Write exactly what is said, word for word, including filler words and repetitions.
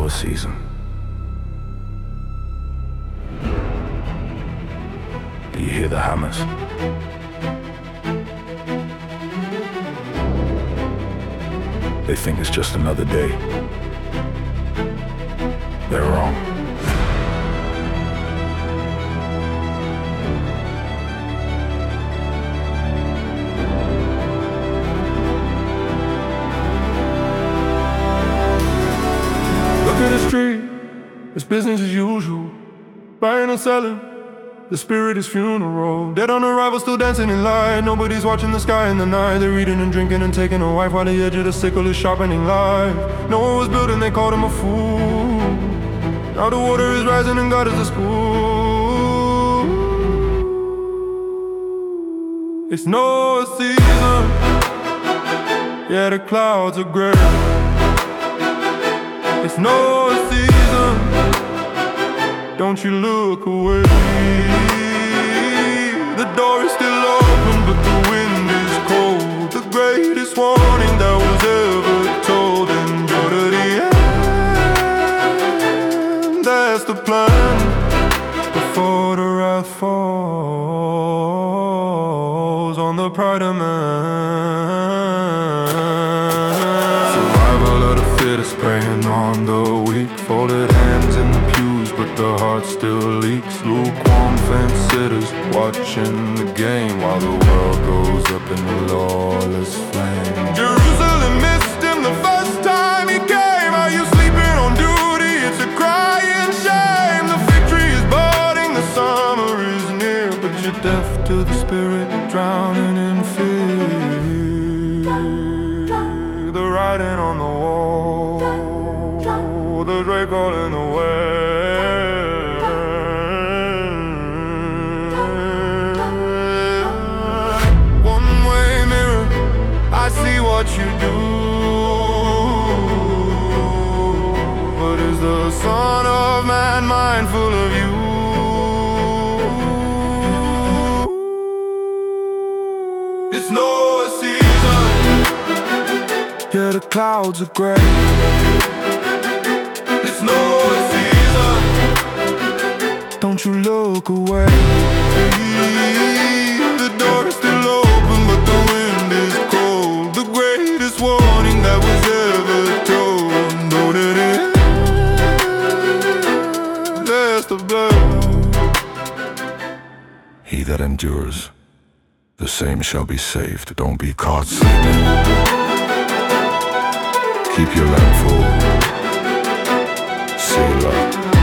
a season. Do you hear the hammers? They think it's just another day. They're wrong. Look at the street, it's business as usual. Buying and selling, the spirit is funeral. Dead on arrival, still dancing in line. Nobody's watching the sky in the night. They're eating and drinking and taking a wife, while the edge of the sickle is sharpening life. No one was building, they called him a fool. Now the water is rising and God is the school. It's Noah season. Yeah, the clouds are gray. It's Noah season. Don't you look away. The door is still open, but the wind is cold. The greatest warning that was ever told. Endure to the end. That's the plan. Before the wrath falls on the pride of man. Survival of the fittest, preying on the weak. Folded hands in the pews, but the heart still leaks. Lukewarm fence sitters watching the game, while the world goes up in a lawless flame. Jerusalem missed him the first time he came. Are you sleeping on duty? It's a crying shame. The fig tree is budding, the summer is near, but you're deaf to the spirit, drowning in fear. The writing on the wall, the Drake calling away. One-way mirror, I see what you do. But is the Son of Man mindful of you? It's Noah season. Yeah, the clouds are gray. It's Noah season. Don't you look away. The door is still open, but the wind is cold. The greatest warning that was ever told. Know that it has the blood. He that endures, the same shall be saved. Don't be caught sleeping. Keep your lamp full. Selah.